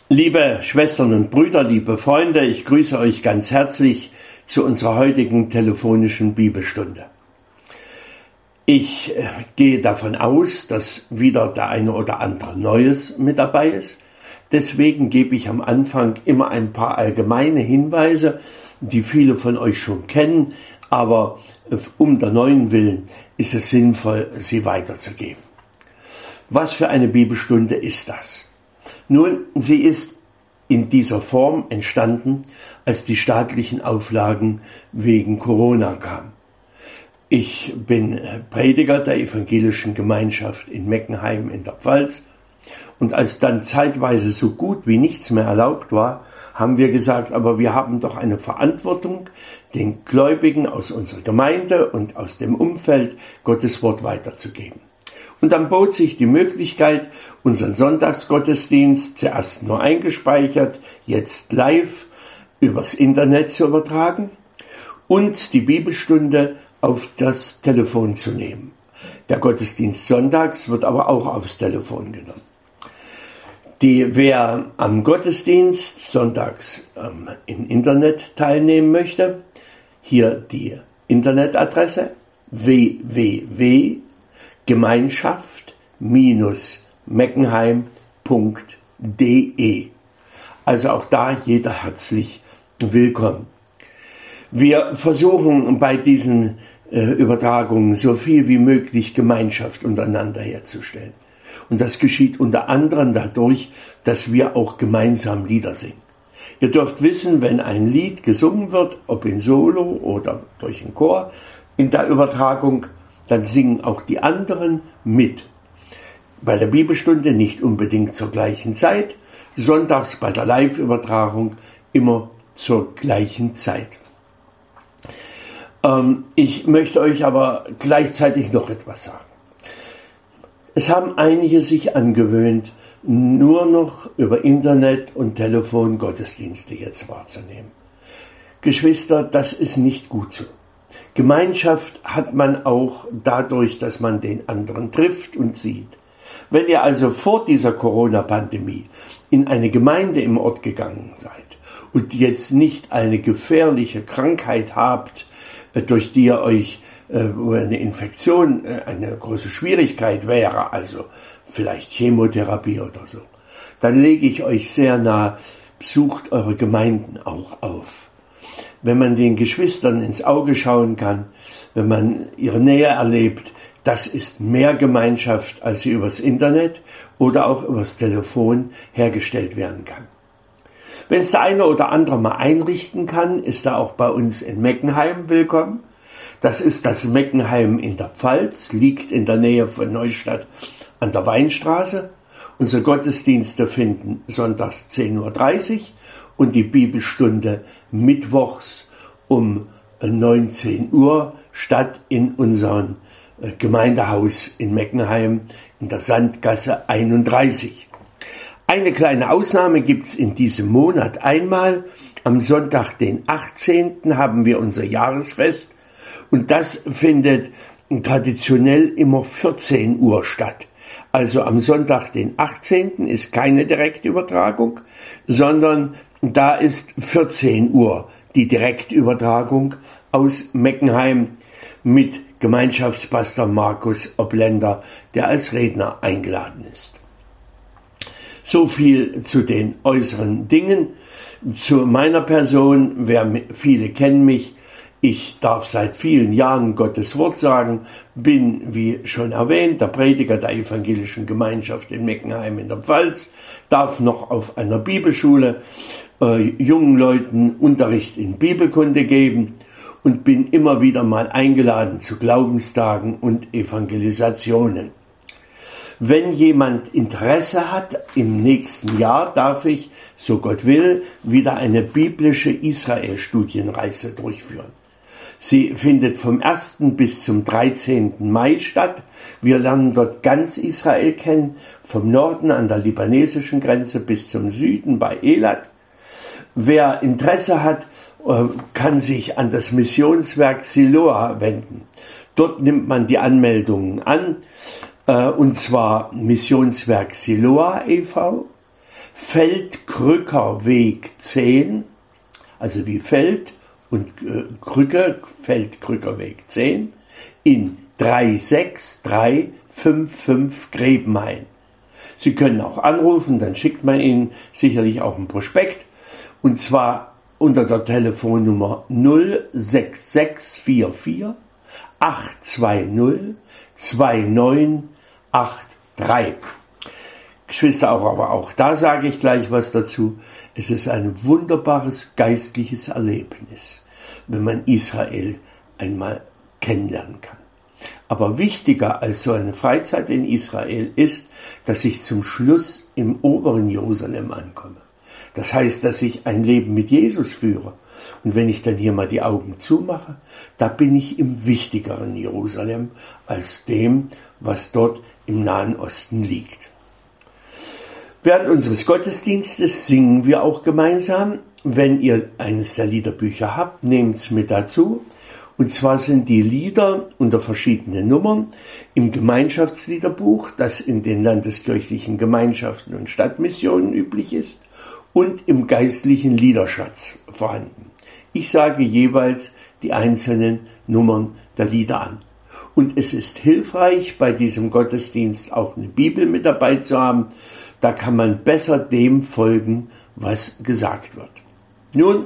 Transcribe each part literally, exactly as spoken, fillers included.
Liebe Schwestern und Brüder, liebe Freunde, ich grüße euch ganz herzlich zu unserer heutigen telefonischen Bibelstunde. Ich gehe davon aus, dass wieder der eine oder andere Neues mit dabei ist. Deswegen gebe ich am Anfang immer ein paar allgemeine Hinweise, die viele von euch schon kennen, aber um der neuen Willen ist es sinnvoll, sie weiterzugeben. Was für eine Bibelstunde ist das? Nun, sie ist in dieser Form entstanden, als die staatlichen Auflagen wegen Corona kamen. Ich bin Prediger der evangelischen Gemeinschaft in Meckenheim in der Pfalz und als dann zeitweise so gut wie nichts mehr erlaubt war, haben wir gesagt, aber wir haben doch eine Verantwortung, den Gläubigen aus unserer Gemeinde und aus dem Umfeld Gottes Wort weiterzugeben. Und dann bot sich die Möglichkeit, unseren Sonntagsgottesdienst, zuerst nur eingespeichert, jetzt live übers Internet zu übertragen und die Bibelstunde auf das Telefon zu nehmen. Der Gottesdienst sonntags wird aber auch aufs Telefon genommen. Die, wer am Gottesdienst sonntags ähm, im Internet teilnehmen möchte, hier die Internetadresse w w w punkt gemeinschaft Bindestrich meckenheim punkt d e. Also auch da jeder herzlich willkommen. Wir versuchen bei diesen äh, Übertragungen so viel wie möglich Gemeinschaft untereinander herzustellen. Und das geschieht unter anderem dadurch, dass wir auch gemeinsam Lieder singen. Ihr dürft wissen, wenn ein Lied gesungen wird, ob in Solo oder durch den Chor in der Übertragung, dann singen auch die anderen mit. Bei der Bibelstunde nicht unbedingt zur gleichen Zeit, sonntags bei der Live-Übertragung immer zur gleichen Zeit. Ähm, ich möchte euch aber gleichzeitig noch etwas sagen. Es haben einige sich angewöhnt, nur noch über Internet und Telefon Gottesdienste jetzt wahrzunehmen. Geschwister, das ist nicht gut so. Gemeinschaft hat man auch dadurch, dass man den anderen trifft und sieht. Wenn ihr also vor dieser Corona-Pandemie in eine Gemeinde im Ort gegangen seid und jetzt nicht eine gefährliche Krankheit habt, durch die ihr euch, wo eine Infektion eine große Schwierigkeit wäre, also vielleicht Chemotherapie oder so, dann lege ich euch sehr nahe, sucht eure Gemeinden auch auf. Wenn man den Geschwistern ins Auge schauen kann, wenn man ihre Nähe erlebt, das ist mehr Gemeinschaft, als sie übers Internet oder auch übers Telefon hergestellt werden kann. Wenn es der eine oder andere mal einrichten kann, ist er auch bei uns in Meckenheim willkommen. Das ist das Meckenheim in der Pfalz, liegt in der Nähe von Neustadt an der Weinstraße. Unsere Gottesdienste finden sonntags zehn Uhr dreißig und die Bibelstunde mittwochs um neunzehn Uhr statt in unserem Gemeindehaus in Meckenheim in der Sandgasse einunddreißig. Eine kleine Ausnahme gibt's in diesem Monat einmal. Am Sonntag, den achtzehnten haben wir unser Jahresfest und das findet traditionell immer vierzehn Uhr statt. Also am Sonntag, den achtzehnten ist keine Direktübertragung, sondern da ist vierzehn Uhr die Direktübertragung aus Meckenheim mit Gemeinschaftspastor Markus Oblender, der als Redner eingeladen ist. So viel zu den äußeren Dingen. Zu meiner Person, wer, viele kennen mich, ich darf seit vielen Jahren Gottes Wort sagen, bin, wie schon erwähnt, der Prediger der evangelischen Gemeinschaft in Meckenheim in der Pfalz, darf noch auf einer Bibelschule äh, jungen Leuten Unterricht in Bibelkunde geben und bin immer wieder mal eingeladen zu Glaubenstagen und Evangelisationen. Wenn jemand Interesse hat, im nächsten Jahr darf ich, so Gott will, wieder eine biblische Israel-Studienreise durchführen. Sie findet vom ersten bis zum dreizehnten Mai statt. Wir lernen dort ganz Israel kennen, vom Norden an der libanesischen Grenze bis zum Süden bei Elat. Wer Interesse hat, kann sich an das Missionswerk Siloa wenden. Dort nimmt man die Anmeldungen an, und zwar Missionswerk Siloa e V, Feldkrückerweg zehn, also wie Feld und äh, Krücke, Feldkrückerweg zehn, in drei sechs drei fünf fünf Grebenhain. Sie können auch anrufen, dann schickt man Ihnen sicherlich auch ein Prospekt, und zwar unter der Telefonnummer null sechs sechs vier vier acht zwei null zwei neun acht drei. Geschwister, auch, aber auch da sage ich gleich was dazu. Es ist ein wunderbares geistliches Erlebnis, wenn man Israel einmal kennenlernen kann. Aber wichtiger als so eine Freizeit in Israel ist, dass ich zum Schluss im oberen Jerusalem ankomme. Das heißt, dass ich ein Leben mit Jesus führe. Und wenn ich dann hier mal die Augen zumache, da bin ich im wichtigeren Jerusalem als dem, was dort im Nahen Osten liegt. Während unseres Gottesdienstes singen wir auch gemeinsam. Wenn ihr eines der Liederbücher habt, nehmt es mit dazu. Und zwar sind die Lieder unter verschiedenen Nummern im Gemeinschaftsliederbuch, das in den landeskirchlichen Gemeinschaften und Stadtmissionen üblich ist, und im geistlichen Liederschatz vorhanden. Ich sage jeweils die einzelnen Nummern der Lieder an. Und es ist hilfreich, bei diesem Gottesdienst auch eine Bibel mit dabei zu haben. Da kann man besser dem folgen, was gesagt wird. Nun,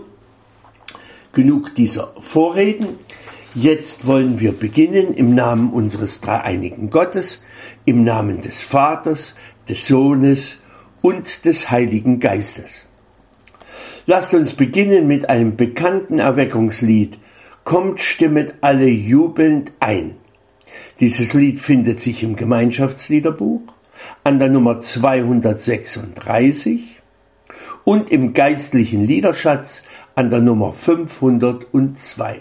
genug dieser Vorreden. Jetzt wollen wir beginnen im Namen unseres dreieinigen Gottes, im Namen des Vaters, des Sohnes und des Heiligen Geistes. Lasst uns beginnen mit einem bekannten Erweckungslied. Kommt, stimmet alle jubelnd ein. Dieses Lied findet sich im Gemeinschaftsliederbuch an der Nummer zweihundertsechsunddreißig und im geistlichen Liederschatz an der Nummer fünfhundertzwei.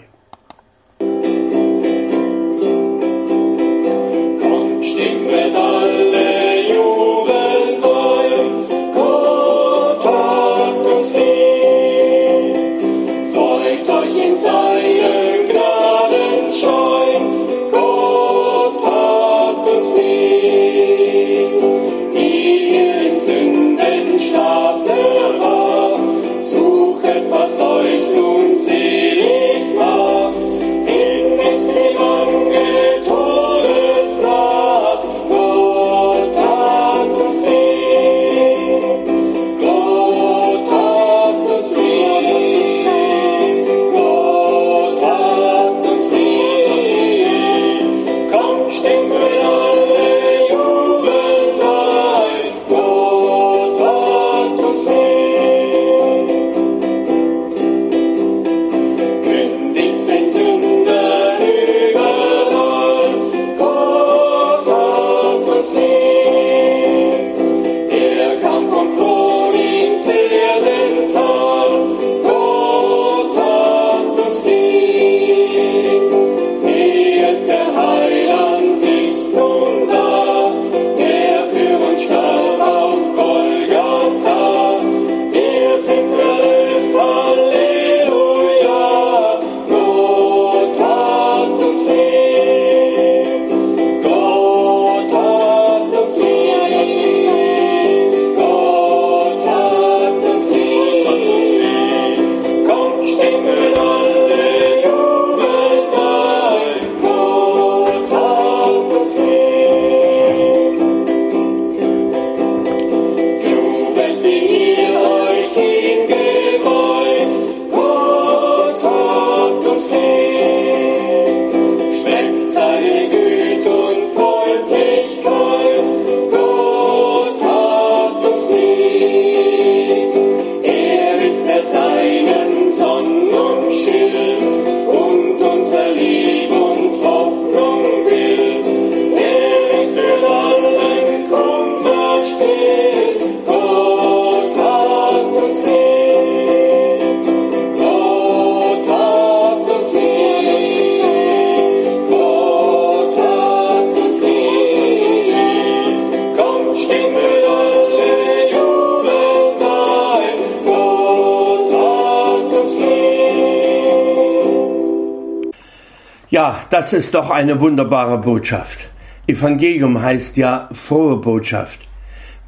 Ja, das ist doch eine wunderbare Botschaft. Evangelium heißt ja frohe Botschaft.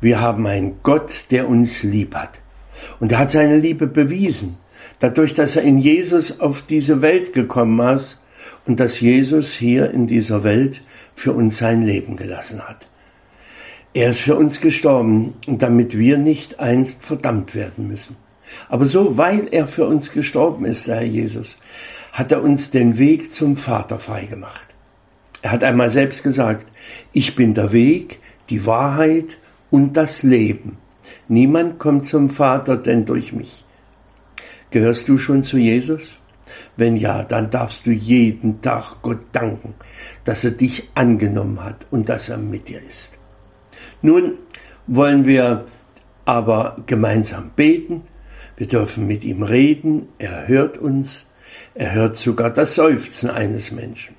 Wir haben einen Gott, der uns lieb hat. Und er hat seine Liebe bewiesen, dadurch, dass er in Jesus auf diese Welt gekommen ist und dass Jesus hier in dieser Welt für uns sein Leben gelassen hat. Er ist für uns gestorben, damit wir nicht einst verdammt werden müssen. Aber so, weil er für uns gestorben ist, der Herr Jesus, hat er uns den Weg zum Vater freigemacht. Er hat einmal selbst gesagt, ich bin der Weg, die Wahrheit und das Leben. Niemand kommt zum Vater, denn durch mich. Gehörst du schon zu Jesus? Wenn ja, dann darfst du jeden Tag Gott danken, dass er dich angenommen hat und dass er mit dir ist. Nun wollen wir aber gemeinsam beten. Wir dürfen mit ihm reden. Er hört uns. Er hört sogar das Seufzen eines Menschen.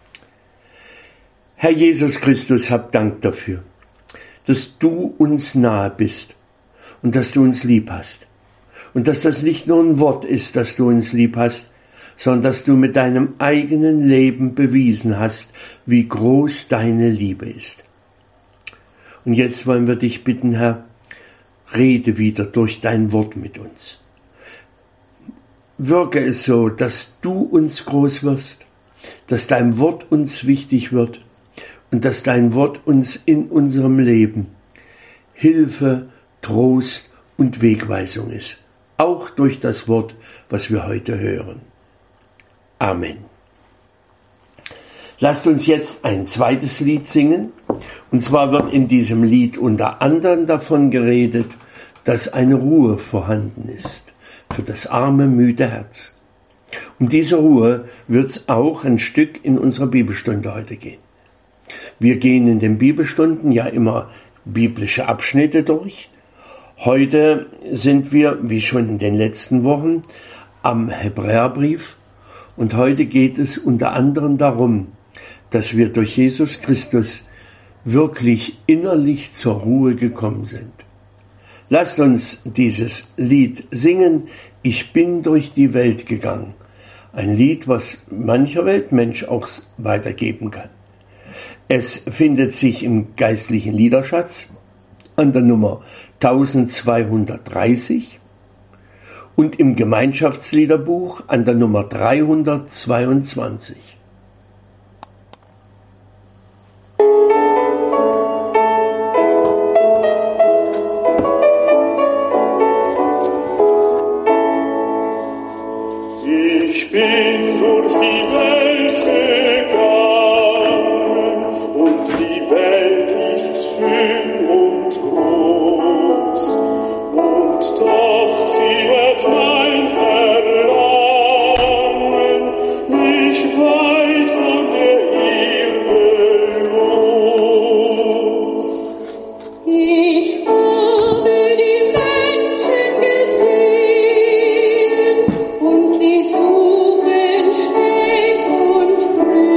Herr Jesus Christus, hab Dank dafür, dass du uns nahe bist und dass du uns lieb hast. Und dass das nicht nur ein Wort ist, dass du uns lieb hast, sondern dass du mit deinem eigenen Leben bewiesen hast, wie groß deine Liebe ist. Und jetzt wollen wir dich bitten, Herr, rede wieder durch dein Wort mit uns. Wirke es so, dass du uns groß wirst, dass dein Wort uns wichtig wird und dass dein Wort uns in unserem Leben Hilfe, Trost und Wegweisung ist. Auch durch das Wort, was wir heute hören. Amen. Lasst uns jetzt ein zweites Lied singen. Und zwar wird in diesem Lied unter anderem davon geredet, dass eine Ruhe vorhanden ist für das arme, müde Herz. Um diese Ruhe wird es auch ein Stück in unserer Bibelstunde heute gehen. Wir gehen in den Bibelstunden ja immer biblische Abschnitte durch. Heute sind wir, wie schon in den letzten Wochen, am Hebräerbrief. Und heute geht es unter anderem darum, dass wir durch Jesus Christus wirklich innerlich zur Ruhe gekommen sind. Lasst uns dieses Lied singen, Ich bin durch die Welt gegangen. Ein Lied, was mancher Weltmensch auch weitergeben kann. Es findet sich im geistlichen Liederschatz an der Nummer eintausendzweihundertdreißig und im Gemeinschaftsliederbuch an der Nummer dreihundertzweiundzwanzig. Ich bin durch die Welt gegangen und die Welt ist schön und groß und doch ziehet mein Verlangen nicht weit von der Erde los. Ich habe die Menschen gesehen und sie suchen spät und früh.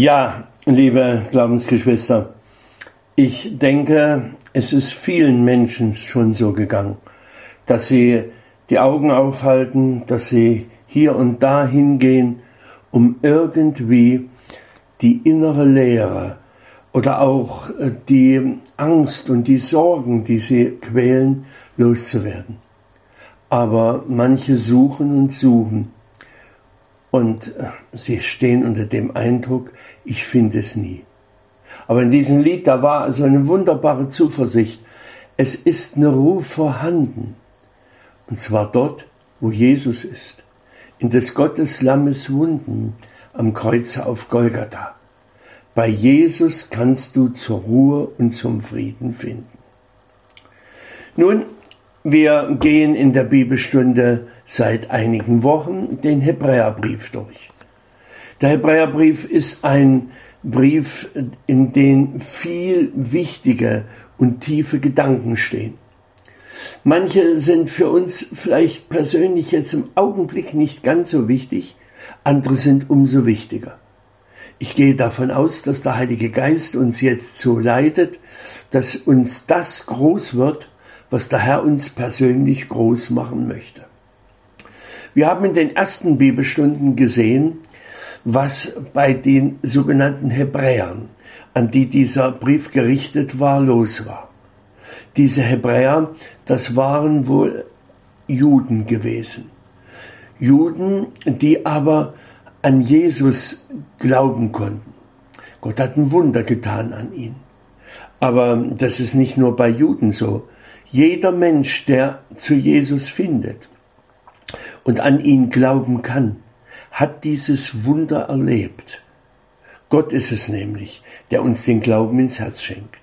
Ja, liebe Glaubensgeschwister, ich denke, es ist vielen Menschen schon so gegangen, dass sie die Augen aufhalten, dass sie hier und da hingehen, um irgendwie die innere Leere oder auch die Angst und die Sorgen, die sie quälen, loszuwerden. Aber manche suchen und suchen und sie stehen unter dem Eindruck, ich finde es nie. Aber in diesem Lied, da war also eine wunderbare Zuversicht. Es ist eine Ruhe vorhanden. Und zwar dort, wo Jesus ist. In des Gottes Lammes Wunden am Kreuze auf Golgatha. Bei Jesus kannst du zur Ruhe und zum Frieden finden. Nun, wir gehen in der Bibelstunde seit einigen Wochen den Hebräerbrief durch. Der Hebräerbrief ist ein Brief, in dem viel wichtige und tiefe Gedanken stehen. Manche sind für uns vielleicht persönlich jetzt im Augenblick nicht ganz so wichtig, andere sind umso wichtiger. Ich gehe davon aus, dass der Heilige Geist uns jetzt so leitet, dass uns das groß wird, was der Herr uns persönlich groß machen möchte. Wir haben in den ersten Bibelstunden gesehen, was bei den sogenannten Hebräern, an die dieser Brief gerichtet war, los war. Diese Hebräer, das waren wohl Juden gewesen. Juden, die aber an Jesus glauben konnten. Gott hat ein Wunder getan an ihnen. Aber das ist nicht nur bei Juden so. Jeder Mensch, der zu Jesus findet und an ihn glauben kann, hat dieses Wunder erlebt. Gott ist es nämlich, der uns den Glauben ins Herz schenkt.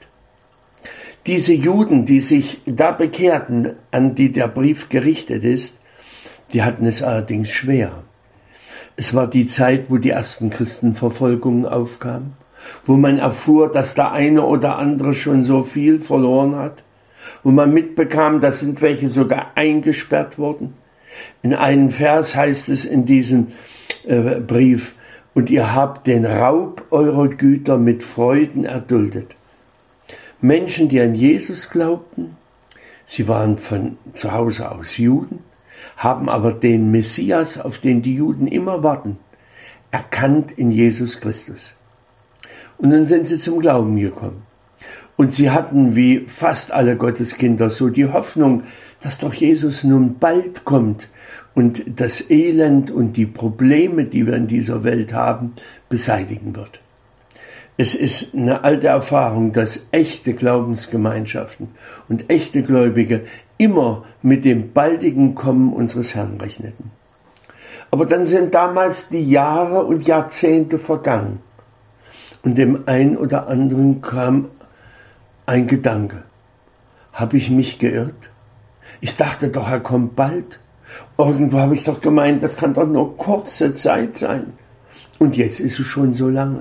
Diese Juden, die sich da bekehrten, an die der Brief gerichtet ist, die hatten es allerdings schwer. Es war die Zeit, wo die ersten Christenverfolgungen aufkamen, wo man erfuhr, dass der eine oder andere schon so viel verloren hat, wo man mitbekam, dass sind welche sogar eingesperrt wurden. In einem Vers heißt es in diesem äh, Brief, und ihr habt den Raub eurer Güter mit Freuden erduldet. Menschen, die an Jesus glaubten, sie waren von zu Hause aus Juden, haben aber den Messias, auf den die Juden immer warten, erkannt in Jesus Christus. Und dann sind sie zum Glauben gekommen. Und sie hatten, wie fast alle Gotteskinder, so die Hoffnung, dass doch Jesus nun bald kommt und das Elend und die Probleme, die wir in dieser Welt haben, beseitigen wird. Es ist eine alte Erfahrung, dass echte Glaubensgemeinschaften und echte Gläubige immer mit dem baldigen Kommen unseres Herrn rechneten. Aber dann sind damals die Jahre und Jahrzehnte vergangen. Und dem einen oder anderen kam ein Gedanke. Habe ich mich geirrt? Ich dachte doch, er kommt bald. Irgendwo habe ich doch gemeint, das kann doch nur kurze Zeit sein. Und jetzt ist es schon so lange.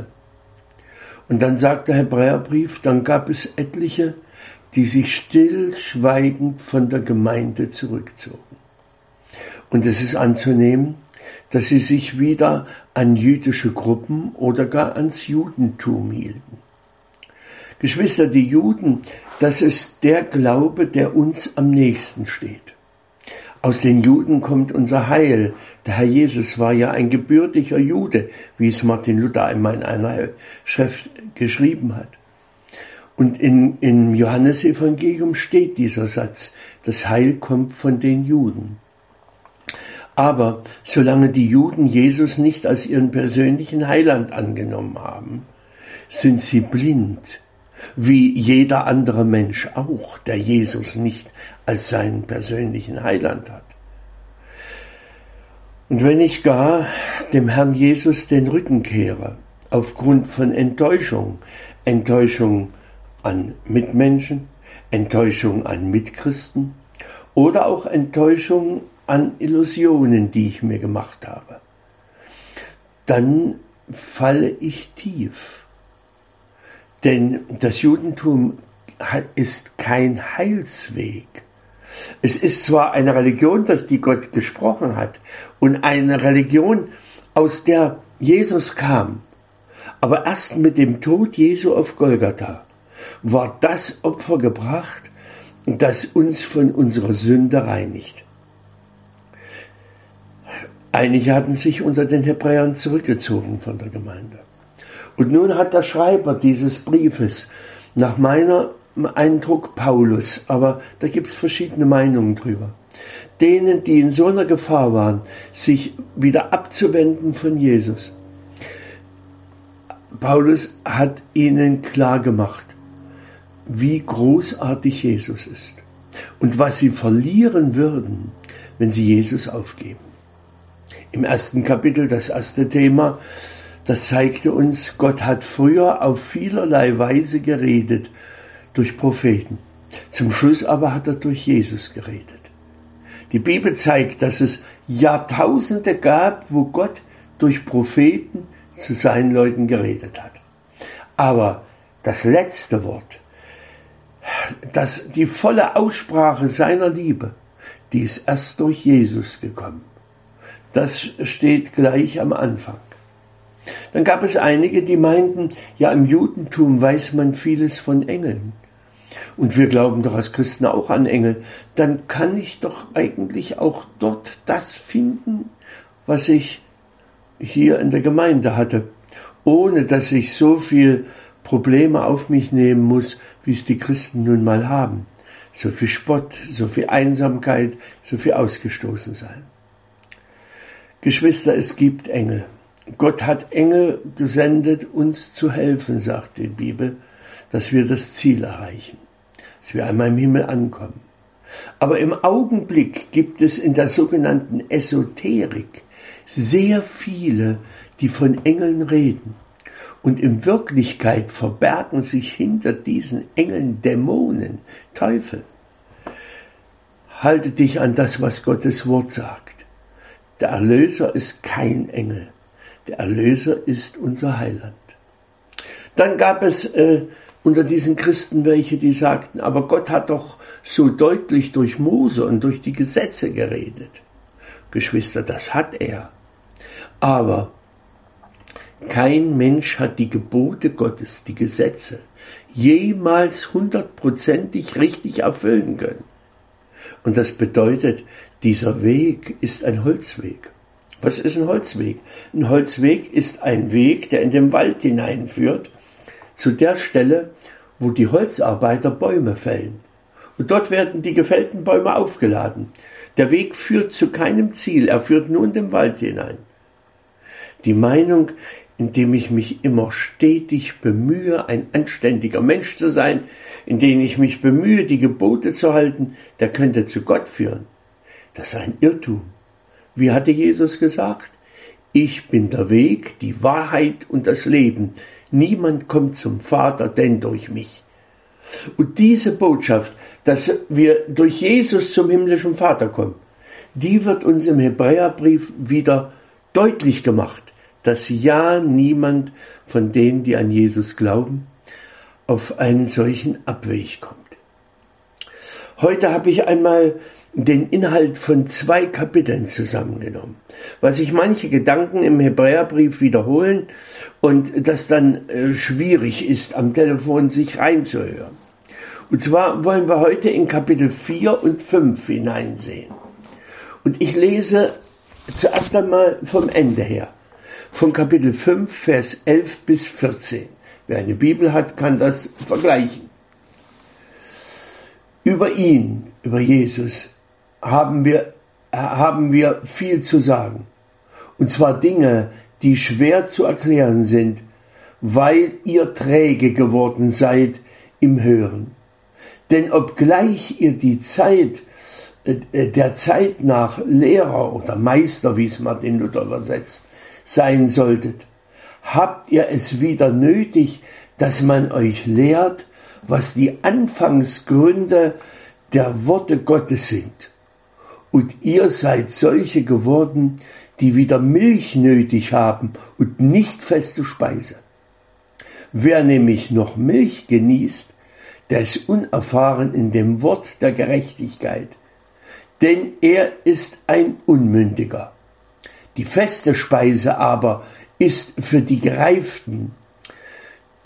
Und dann sagt der Hebräerbrief, dann gab es etliche, die sich stillschweigend von der Gemeinde zurückzogen. Und es ist anzunehmen, dass sie sich wieder an jüdische Gruppen oder gar ans Judentum hielten. Geschwister, die Juden, das ist der Glaube, der uns am nächsten steht. Aus den Juden kommt unser Heil. Der Herr Jesus war ja ein gebürtiger Jude, wie es Martin Luther einmal in einer Schrift geschrieben hat. Und in, im Johannesevangelium steht dieser Satz, das Heil kommt von den Juden. Aber solange die Juden Jesus nicht als ihren persönlichen Heiland angenommen haben, sind sie blind, wie jeder andere Mensch auch, der Jesus nicht als seinen persönlichen Heiland hat. Und wenn ich gar dem Herrn Jesus den Rücken kehre, aufgrund von Enttäuschung, Enttäuschung an Mitmenschen, Enttäuschung an Mitchristen oder auch Enttäuschung an Illusionen, die ich mir gemacht habe, dann falle ich tief. Denn das Judentum ist kein Heilsweg. Es ist zwar eine Religion, durch die Gott gesprochen hat und eine Religion, aus der Jesus kam, Aber erst mit dem Tod Jesu auf Golgatha war das Opfer gebracht, das uns von unserer Sünde reinigt. Einige hatten sich unter den Hebräern zurückgezogen von der Gemeinde. Und nun hat der Schreiber dieses Briefes, nach meinem Eindruck Paulus, aber da gibt es verschiedene Meinungen drüber, denen, die in so einer Gefahr waren, sich wieder abzuwenden von Jesus. Paulus hat ihnen klar gemacht, wie großartig Jesus ist und was sie verlieren würden, wenn sie Jesus aufgeben. Im ersten Kapitel, das erste Thema, das zeigte uns, Gott hat früher auf vielerlei Weise geredet durch Propheten. Zum Schluss aber hat er durch Jesus geredet. Die Bibel zeigt, dass es Jahrtausende gab, wo Gott durch Propheten zu seinen Leuten geredet hat. Aber das letzte Wort, das, die volle Aussprache seiner Liebe, die ist erst durch Jesus gekommen. Das steht gleich am Anfang. Dann gab es einige, die meinten, ja, im Judentum weiß man vieles von Engeln. Und wir glauben doch als Christen auch an Engel. Dann kann ich doch eigentlich auch dort das finden, was ich hier in der Gemeinde hatte, ohne dass ich so viel Probleme auf mich nehmen muss, wie es die Christen nun mal haben. So viel Spott, so viel Einsamkeit, so viel Ausgestoßensein. Geschwister, es gibt Engel. Gott hat Engel gesendet, uns zu helfen, sagt die Bibel, dass wir das Ziel erreichen, dass wir einmal im Himmel ankommen. Aber im Augenblick gibt es in der sogenannten Esoterik sehr viele, die von Engeln reden. Und in Wirklichkeit verbergen sich hinter diesen Engeln Dämonen, Teufel. Halte dich an das, was Gottes Wort sagt. Der Erlöser ist kein Engel. Der Erlöser ist unser Heiland. Dann gab es äh, unter diesen Christen welche, die sagten, aber Gott hat doch so deutlich durch Mose und durch die Gesetze geredet. Geschwister, das hat er. Aber kein Mensch hat die Gebote Gottes, die Gesetze, jemals hundertprozentig richtig erfüllen können. Und das bedeutet, dieser Weg ist ein Holzweg. Was ist ein Holzweg? Ein Holzweg ist ein Weg, der in den Wald hineinführt, zu der Stelle, wo die Holzarbeiter Bäume fällen. Und dort werden die gefällten Bäume aufgeladen. Der Weg führt zu keinem Ziel, er führt nur in den Wald hinein. Die Meinung, indem ich mich immer stetig bemühe, ein anständiger Mensch zu sein, indem ich mich bemühe, die Gebote zu halten, der könnte zu Gott führen. Das ist ein Irrtum. Wie hatte Jesus gesagt? Ich bin der Weg, die Wahrheit und das Leben. Niemand kommt zum Vater, denn durch mich. Und diese Botschaft, dass wir durch Jesus zum himmlischen Vater kommen, die wird uns im Hebräerbrief wieder deutlich gemacht, dass ja niemand von denen, die an Jesus glauben, auf einen solchen Abweg kommt. Heute habe ich einmal den Inhalt von zwei Kapiteln zusammengenommen, weil sich manche Gedanken im Hebräerbrief wiederholen und das dann äh, schwierig ist, am Telefon sich reinzuhören. Und zwar wollen wir heute in Kapitel vier und fünf hineinsehen. Und ich lese zuerst einmal vom Ende her, von Kapitel fünf, Vers elf bis vierzehn. Wer eine Bibel hat, kann das vergleichen. Über ihn, über Jesus, haben wir, haben wir viel zu sagen. Und zwar Dinge, die schwer zu erklären sind, weil ihr träge geworden seid im Hören. Denn obgleich ihr die Zeit, der Zeit nach Lehrer oder Meister, wie es Martin Luther übersetzt, sein solltet, habt ihr es wieder nötig, dass man euch lehrt, was die Anfangsgründe der Worte Gottes sind. Und ihr seid solche geworden, die wieder Milch nötig haben und nicht feste Speise. Wer nämlich noch Milch genießt, der ist unerfahren in dem Wort der Gerechtigkeit, denn er ist ein Unmündiger. Die feste Speise aber ist für die Gereiften,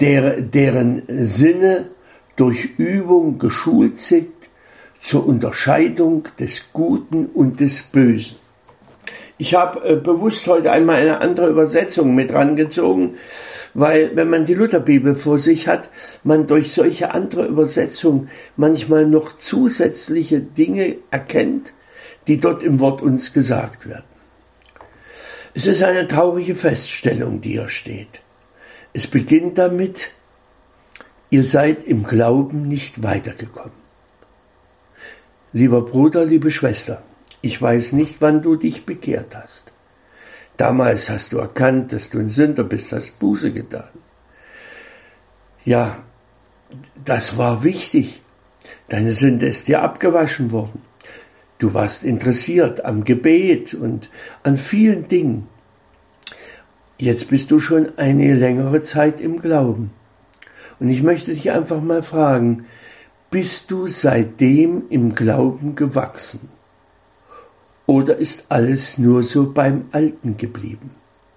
der, deren Sinne durch Übung geschult sind zur Unterscheidung des Guten und des Bösen. Ich habe äh, bewusst heute einmal eine andere Übersetzung mit rangezogen, weil wenn man die Lutherbibel vor sich hat, man durch solche andere Übersetzungen manchmal noch zusätzliche Dinge erkennt, die dort im Wort uns gesagt werden. Es ist eine traurige Feststellung, die hier steht. Es beginnt damit, ihr seid im Glauben nicht weitergekommen. Lieber Bruder, liebe Schwester, ich weiß nicht, wann du dich bekehrt hast. Damals hast du erkannt, dass du ein Sünder bist, hast Buße getan. Ja, das war wichtig. Deine Sünde ist dir abgewaschen worden. Du warst interessiert am Gebet und an vielen Dingen. Jetzt bist du schon eine längere Zeit im Glauben. Und ich möchte dich einfach mal fragen, bist du seitdem im Glauben gewachsen? Oder ist alles nur so beim Alten geblieben?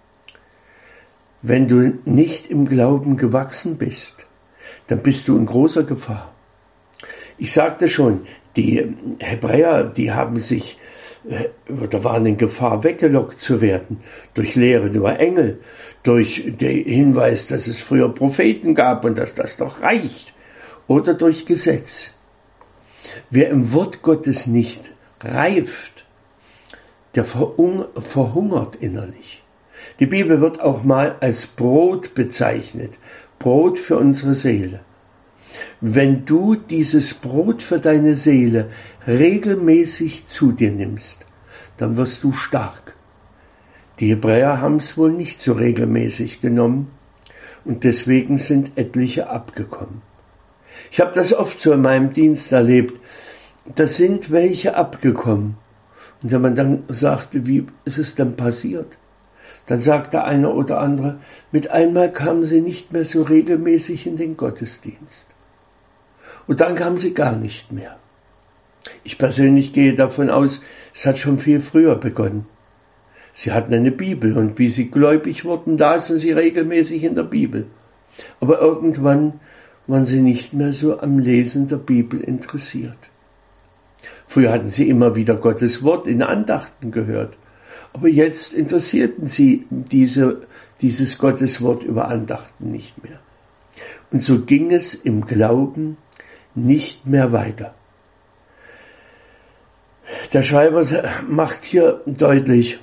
Wenn du nicht im Glauben gewachsen bist, dann bist du in großer Gefahr. Ich sagte schon, die Hebräer, die haben sich oder waren in Gefahr, weggelockt zu werden durch Lehren über Engel, durch den Hinweis, dass es früher Propheten gab und dass das doch reicht, oder durch Gesetz. Wer im Wort Gottes nicht reift, der verhungert innerlich. Die Bibel wird auch mal als Brot bezeichnet, Brot für unsere Seele. Wenn du dieses Brot für deine Seele regelmäßig zu dir nimmst, dann wirst du stark. Die Hebräer haben es wohl nicht so regelmäßig genommen und deswegen sind etliche abgekommen. Ich habe das oft so in meinem Dienst erlebt, da sind welche abgekommen. Und wenn man dann sagte, wie ist es denn passiert? Dann sagt der eine oder andere, mit einmal kamen sie nicht mehr so regelmäßig in den Gottesdienst. Und dann kamen sie gar nicht mehr. Ich persönlich gehe davon aus, es hat schon viel früher begonnen. Sie hatten eine Bibel und wie sie gläubig wurden, lasen sie regelmäßig in der Bibel. Aber irgendwann waren sie nicht mehr so am Lesen der Bibel interessiert. Früher hatten sie immer wieder Gottes Wort in Andachten gehört. Aber jetzt interessierten sie diese, dieses Gotteswort über Andachten nicht mehr. Und so ging es im Glauben nicht mehr weiter. Der Schreiber macht hier deutlich,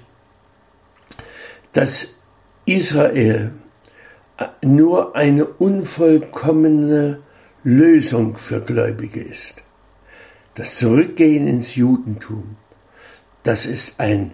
dass Israel nur eine unvollkommene Lösung für Gläubige ist. Das Zurückgehen ins Judentum, das ist ein,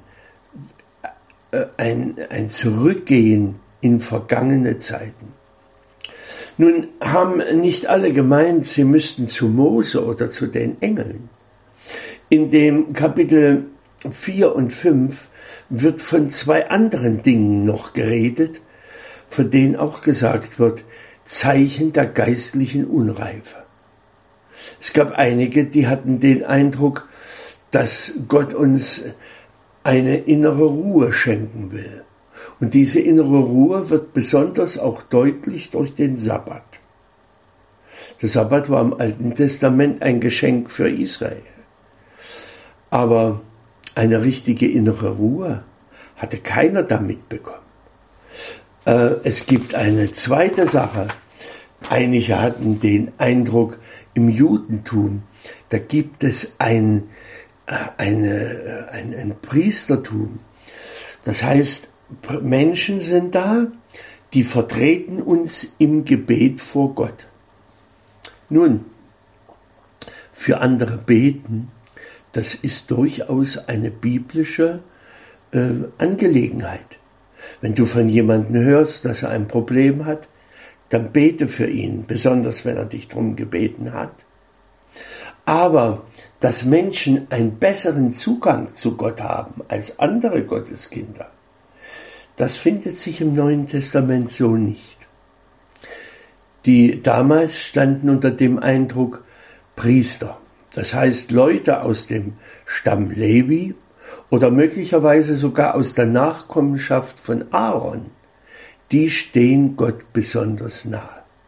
ein, ein Zurückgehen in vergangene Zeiten. Nun haben nicht alle gemeint, sie müssten zu Mose oder zu den Engeln. In dem Kapitel vier und fünf wird von zwei anderen Dingen noch geredet, von denen auch gesagt wird, Zeichen der geistlichen Unreife. Es gab einige, die hatten den Eindruck, dass Gott uns eine innere Ruhe schenken will. Und diese innere Ruhe wird besonders auch deutlich durch den Sabbat. Der Sabbat war im Alten Testament ein Geschenk für Israel. Aber eine richtige innere Ruhe hatte keiner damit bekommen. Äh, es gibt eine zweite Sache. Einige hatten den Eindruck, im Judentum, da gibt es ein, eine, ein, ein Priestertum. Das heißt, Menschen sind da, die vertreten uns im Gebet vor Gott. Nun, für andere beten, das ist durchaus eine biblische äh, Angelegenheit. Wenn du von jemandem hörst, dass er ein Problem hat, dann bete für ihn, besonders wenn er dich darum gebeten hat. Aber dass Menschen einen besseren Zugang zu Gott haben als andere Gotteskinder, das findet sich im Neuen Testament so nicht. Die damals standen unter dem Eindruck Priester, das heißt Leute aus dem Stamm Levi oder möglicherweise sogar aus der Nachkommenschaft von Aaron, die stehen Gott besonders nahe.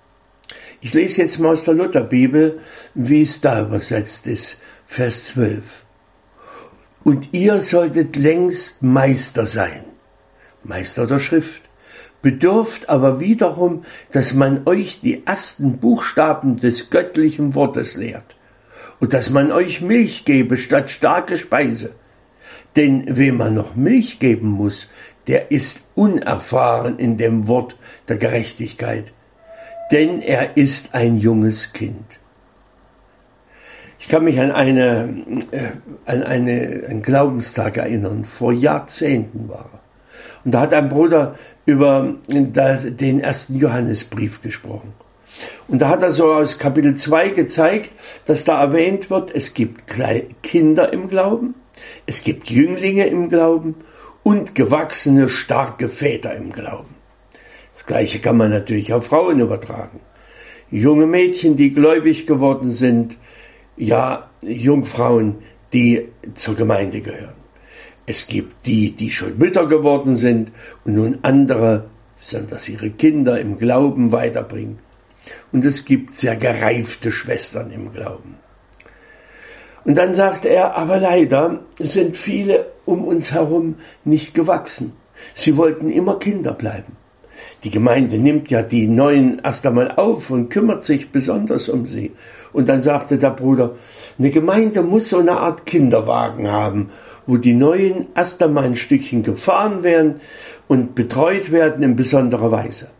Ich lese jetzt mal aus der Lutherbibel, wie es da übersetzt ist, Vers zwölf. Und ihr solltet längst Meister sein, Meister der Schrift, bedürft aber wiederum, dass man euch die ersten Buchstaben des göttlichen Wortes lehrt und dass man euch Milch gebe statt starke Speise. Denn wem man noch Milch geben muss, der ist unerfahren in dem Wort der Gerechtigkeit, denn er ist ein junges Kind. Ich kann mich an, eine, äh, an eine, einen Glaubenstag erinnern, vor Jahrzehnten war er. Und da hat ein Bruder über den ersten Johannesbrief gesprochen. Und da hat er so aus Kapitel zwei gezeigt, dass da erwähnt wird, es gibt Kinder im Glauben, es gibt Jünglinge im Glauben und gewachsene, starke Väter im Glauben. Das Gleiche kann man natürlich auf Frauen übertragen. Junge Mädchen, die gläubig geworden sind, ja, Jungfrauen, die zur Gemeinde gehören. Es gibt die, die schon Mütter geworden sind und nun andere, dass ihre Kinder im Glauben weiterbringen. Und es gibt sehr gereifte Schwestern im Glauben. Und dann sagt er, aber leider sind viele um uns herum nicht gewachsen. Sie wollten immer Kinder bleiben. Die Gemeinde nimmt ja die Neuen erst einmal auf und kümmert sich besonders um sie. Und dann sagte der Bruder, eine Gemeinde muss so eine Art Kinderwagen haben, wo die Neuen erst einmal ein Stückchen gefahren werden und betreut werden in besonderer Weise.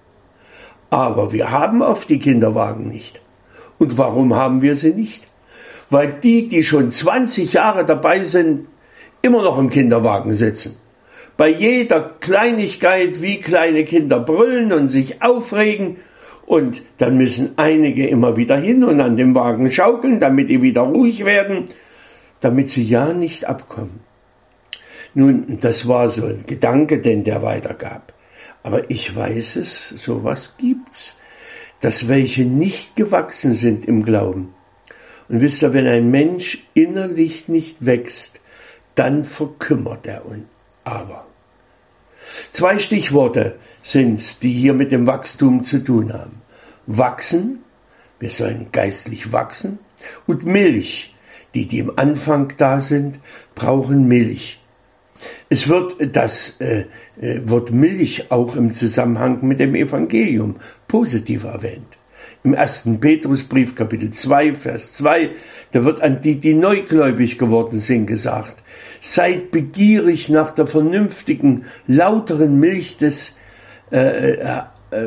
Aber wir haben oft die Kinderwagen nicht. Und warum haben wir sie nicht? Weil die, die schon zwanzig Jahre dabei sind, immer noch im Kinderwagen sitzen. Bei jeder Kleinigkeit wie kleine Kinder brüllen und sich aufregen. Und dann müssen einige immer wieder hin und an dem Wagen schaukeln, damit die wieder ruhig werden, damit sie ja nicht abkommen. Nun, das war so ein Gedanke, den der weitergab. Aber ich weiß es, sowas gibt's, dass welche nicht gewachsen sind im Glauben. Und wisst ihr, wenn ein Mensch innerlich nicht wächst, dann verkümmert er uns. Aber zwei Stichworte sind's, die hier mit dem Wachstum zu tun haben. Wachsen, wir sollen geistlich wachsen, und Milch. Die, die im Anfang da sind, brauchen Milch. Es wird das äh, Wort Milch auch im Zusammenhang mit dem Evangelium positiv erwähnt. Im ersten Petrusbrief, Kapitel zwei, Vers zwei, da wird an die, die neugläubig geworden sind, gesagt, seid begierig nach der vernünftigen, lauteren Milch des, äh, äh,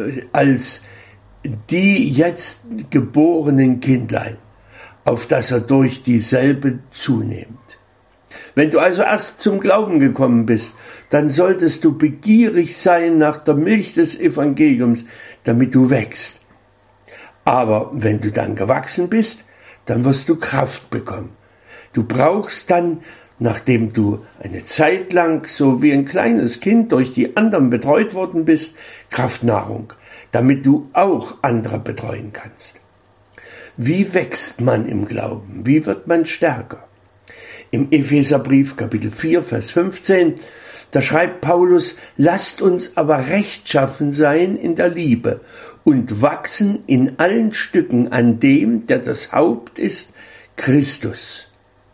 als die jetzt geborenen Kindlein, auf dass er durch dieselbe zunehmt. Wenn du also erst zum Glauben gekommen bist, dann solltest du begierig sein nach der Milch des Evangeliums, damit du wächst. Aber wenn du dann gewachsen bist, dann wirst du Kraft bekommen. Du brauchst dann, nachdem du eine Zeit lang so wie ein kleines Kind durch die anderen betreut worden bist, Kraftnahrung, damit du auch andere betreuen kannst. Wie wächst man im Glauben? Wie wird man stärker? Im Epheserbrief, Kapitel vier, Vers fünfzehn, da schreibt Paulus, lasst uns aber rechtschaffen sein in der Liebe und wachsen in allen Stücken an dem, der das Haupt ist, Christus.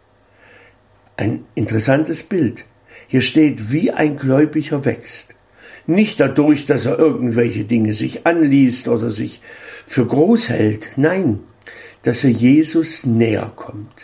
Ein interessantes Bild. Hier steht, wie ein Gläubiger wächst. Nicht dadurch, dass er irgendwelche Dinge sich anliest oder sich für groß hält. Nein, dass er Jesus näher kommt.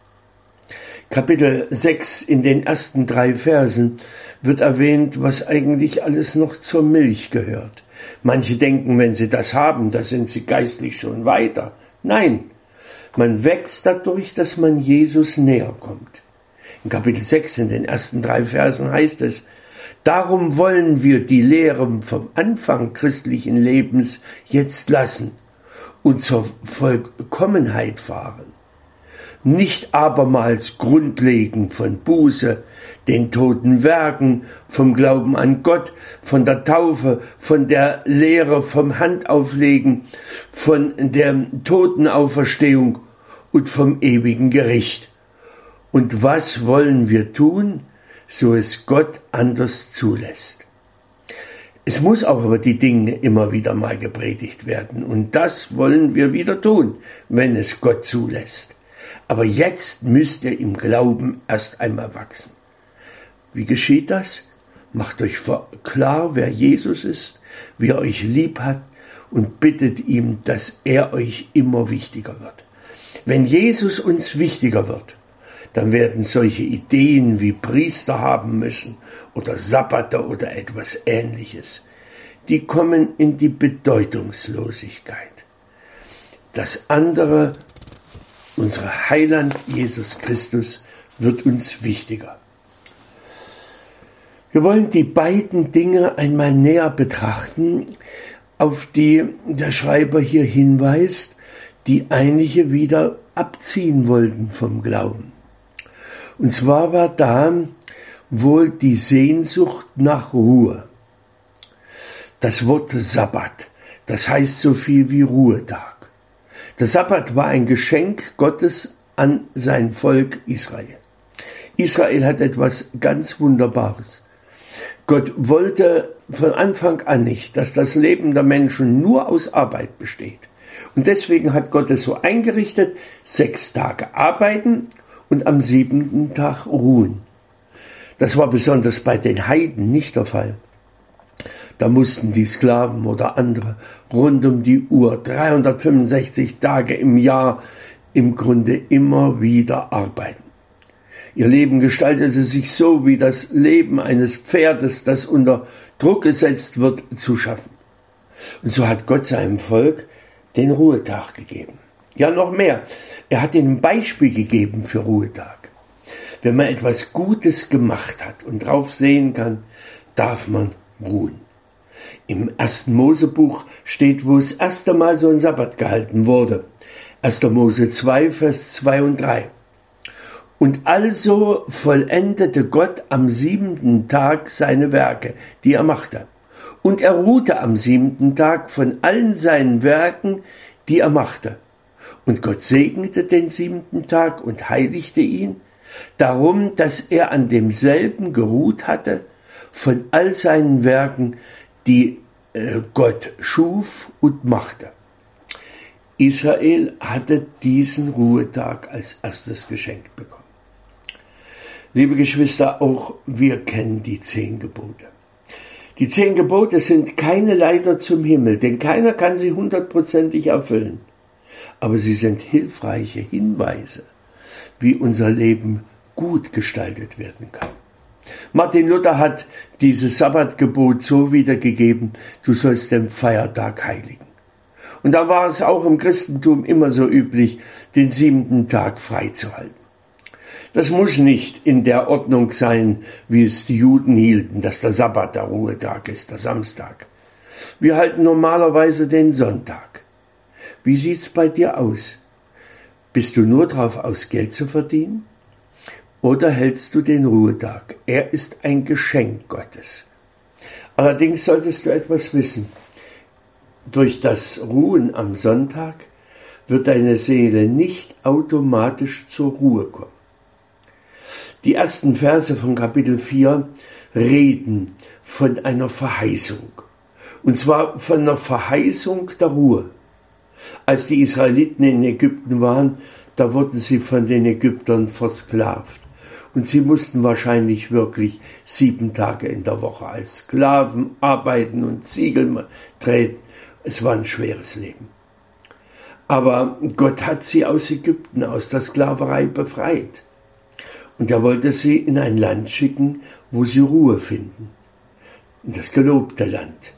Kapitel sechs, in den ersten drei Versen, wird erwähnt, was eigentlich alles noch zur Milch gehört. Manche denken, wenn sie das haben, da sind sie geistlich schon weiter. Nein, man wächst dadurch, dass man Jesus näher kommt. In Kapitel sechs, in den ersten drei Versen heißt es, darum wollen wir die Lehre vom Anfang christlichen Lebens jetzt lassen und zur Vollkommenheit fahren. Nicht abermals grundlegen von Buße, den toten Werken, vom Glauben an Gott, von der Taufe, von der Lehre vom Handauflegen, von der Totenauferstehung und vom ewigen Gericht. Und was wollen wir tun, so es Gott anders zulässt? Es muss auch über die Dinge immer wieder mal gepredigt werden. Und das wollen wir wieder tun, wenn es Gott zulässt. Aber jetzt müsst ihr im Glauben erst einmal wachsen. Wie geschieht das? Macht euch klar, wer Jesus ist, wie er euch lieb hat und bittet ihm, dass er euch immer wichtiger wird. Wenn Jesus uns wichtiger wird, dann werden solche Ideen wie Priester haben müssen oder Sabbate oder etwas Ähnliches, die kommen in die Bedeutungslosigkeit. Das andere, unser Heiland Jesus Christus, wird uns wichtiger. Wir wollen die beiden Dinge einmal näher betrachten, auf die der Schreiber hier hinweist, die einige wieder abziehen wollten vom Glauben. Und zwar war da wohl die Sehnsucht nach Ruhe. Das Wort Sabbat, das heißt so viel wie Ruhetag. Der Sabbat war ein Geschenk Gottes an sein Volk Israel. Israel hat etwas ganz Wunderbares. Gott wollte von Anfang an nicht, dass das Leben der Menschen nur aus Arbeit besteht. Und deswegen hat Gott es so eingerichtet, sechs Tage arbeiten und am siebenten Tag ruhen. Das war besonders bei den Heiden nicht der Fall. Da mussten die Sklaven oder andere rund um die Uhr, dreihundertfünfundsechzig Tage im Jahr, im Grunde immer wieder arbeiten. Ihr Leben gestaltete sich so, wie das Leben eines Pferdes, das unter Druck gesetzt wird, zu schaffen. Und so hat Gott seinem Volk den Ruhetag gegeben. Ja, noch mehr. Er hat ihnen ein Beispiel gegeben für Ruhetag. Wenn man etwas Gutes gemacht hat und drauf sehen kann, darf man ruhen. Im ersten Mosebuch steht, wo es erst einmal so ein Sabbat gehalten wurde. erster Mose zwei, Vers zwei und drei. Und also vollendete Gott am siebenten Tag seine Werke, die er machte. Und er ruhte am siebenten Tag von allen seinen Werken, die er machte. Und Gott segnete den siebenten Tag und heiligte ihn, darum, dass er an demselben geruht hatte, von all seinen Werken, die äh, Gott schuf und machte. Israel hatte diesen Ruhetag als erstes geschenkt bekommen. Liebe Geschwister, auch wir kennen die zehn Gebote. Die zehn Gebote sind keine Leiter zum Himmel, denn keiner kann sie hundertprozentig erfüllen. Aber sie sind hilfreiche Hinweise, wie unser Leben gut gestaltet werden kann. Martin Luther hat dieses Sabbatgebot so wiedergegeben: Du sollst den Feiertag heiligen. Und da war es auch im Christentum immer so üblich, den siebenten Tag freizuhalten. Das muss nicht in der Ordnung sein, wie es die Juden hielten, dass der Sabbat der Ruhetag ist, der Samstag. Wir halten normalerweise den Sonntag. Wie sieht's bei dir aus? Bist du nur drauf aus, Geld zu verdienen? Oder hältst du den Ruhetag? Er ist ein Geschenk Gottes. Allerdings solltest du etwas wissen. Durch das Ruhen am Sonntag wird deine Seele nicht automatisch zur Ruhe kommen. Die ersten Verse von Kapitel vier reden von einer Verheißung. Und zwar von einer Verheißung der Ruhe. Als die Israeliten in Ägypten waren, da wurden sie von den Ägyptern versklavt. Und sie mussten wahrscheinlich wirklich sieben Tage in der Woche als Sklaven arbeiten und Ziegel treten. Es war ein schweres Leben. Aber Gott hat sie aus Ägypten, aus der Sklaverei befreit. Und er wollte sie in ein Land schicken, wo sie Ruhe finden. In das gelobte Land.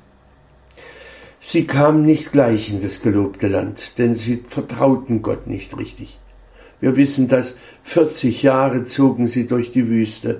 Sie kamen nicht gleich in das gelobte Land, denn sie vertrauten Gott nicht richtig. Wir wissen, dass vierzig Jahre zogen sie durch die Wüste.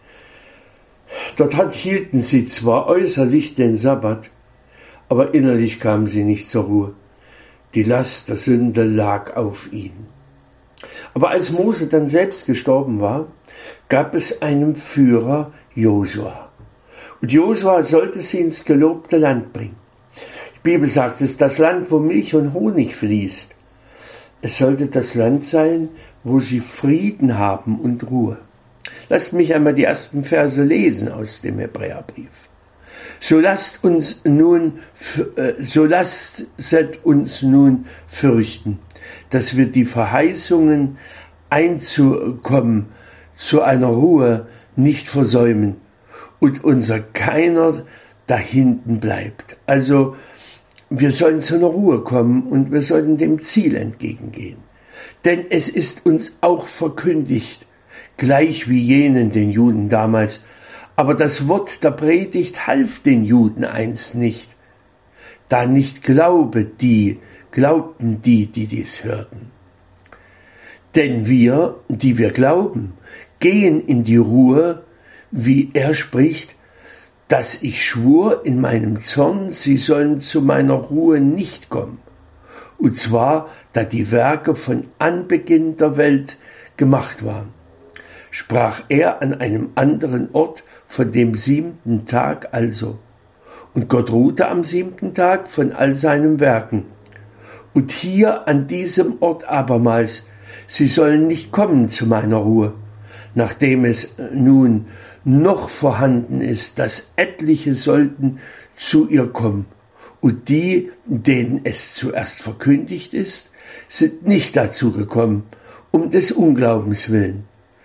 Dort hat, hielten sie zwar äußerlich den Sabbat, aber innerlich kamen sie nicht zur Ruhe. Die Last der Sünde lag auf ihnen. Aber als Mose dann selbst gestorben war, gab es einen Führer, Josua. Und Josua sollte sie ins gelobte Land bringen. Die Bibel sagt es, das Land, wo Milch und Honig fließt. Es sollte das Land sein, wo sie Frieden haben und Ruhe. Lasst mich einmal die ersten Verse lesen aus dem Hebräerbrief. So lasst uns nun, so lasset uns nun fürchten, dass wir die Verheißungen einzukommen zu einer Ruhe nicht versäumen und unser keiner da hinten bleibt. Also wir sollen zu einer Ruhe kommen und wir sollten dem Ziel entgegengehen. Denn es ist uns auch verkündigt, gleich wie jenen, den Juden damals, aber das Wort der Predigt half den Juden einst nicht, da nicht glaube die, glaubten die, die dies hörten. Denn wir, die wir glauben, gehen in die Ruhe, wie er spricht, dass ich schwur in meinem Zorn, sie sollen zu meiner Ruhe nicht kommen. Und zwar, da die Werke von Anbeginn der Welt gemacht waren. Sprach er an einem anderen Ort von dem siebenten Tag also. Und Gott ruhte am siebten Tag von all seinen Werken. Und hier an diesem Ort abermals, sie sollen nicht kommen zu meiner Ruhe, nachdem es nun noch vorhanden ist, dass etliche sollten zu ihr kommen. Und die, denen es zuerst verkündigt ist, sind nicht dazu gekommen, um des Unglaubens willen.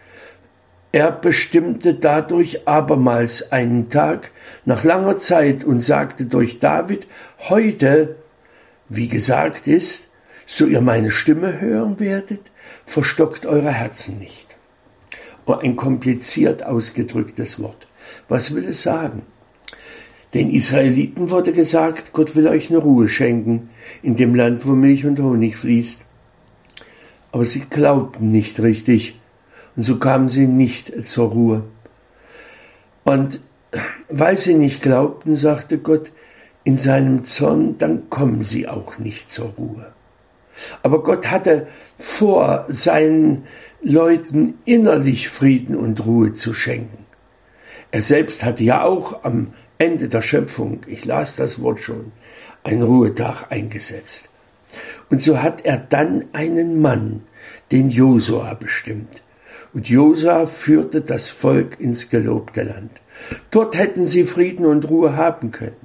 Er bestimmte dadurch abermals einen Tag nach langer Zeit und sagte durch David, heute, wie gesagt ist, so ihr meine Stimme hören werdet, verstockt eure Herzen nicht. Oh, ein kompliziert ausgedrücktes Wort. Was will es sagen? Den Israeliten wurde gesagt, Gott will euch eine Ruhe schenken in dem Land, wo Milch und Honig fließt. Aber sie glaubten nicht richtig und so kamen sie nicht zur Ruhe. Und weil sie nicht glaubten, sagte Gott in seinem Zorn, dann kommen sie auch nicht zur Ruhe. Aber Gott hatte vor, seinen Leuten innerlich Frieden und Ruhe zu schenken. Er selbst hatte ja auch am Ende der Schöpfung, ich las das Wort schon, einen Ruhetag eingesetzt. Und so hat er dann einen Mann, den Josua, bestimmt. Und Josua führte das Volk ins gelobte Land. Dort hätten sie Frieden und Ruhe haben können.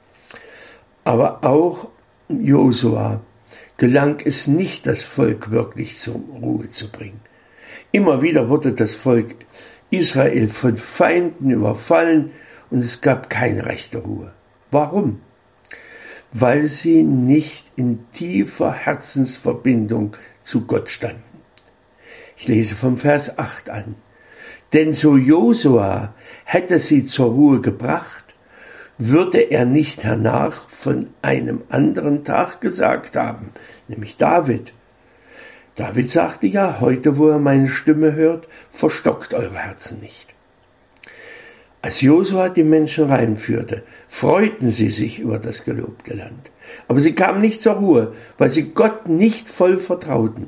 Aber auch Josua gelang es nicht, das Volk wirklich zur Ruhe zu bringen. Immer wieder wurde das Volk Israel von Feinden überfallen und es gab keine rechte Ruhe. Warum? Weil sie nicht in tiefer Herzensverbindung zu Gott standen. Ich lese vom Vers acht an. Denn so Josua hätte sie zur Ruhe gebracht, würde er nicht hernach von einem anderen Tag gesagt haben, nämlich David. David sagte ja, heute, wo er meine Stimme hört, verstockt eure Herzen nicht. Als Josua die Menschen reinführte, freuten sie sich über das gelobte Land. Aber sie kamen nicht zur Ruhe, weil sie Gott nicht voll vertrauten.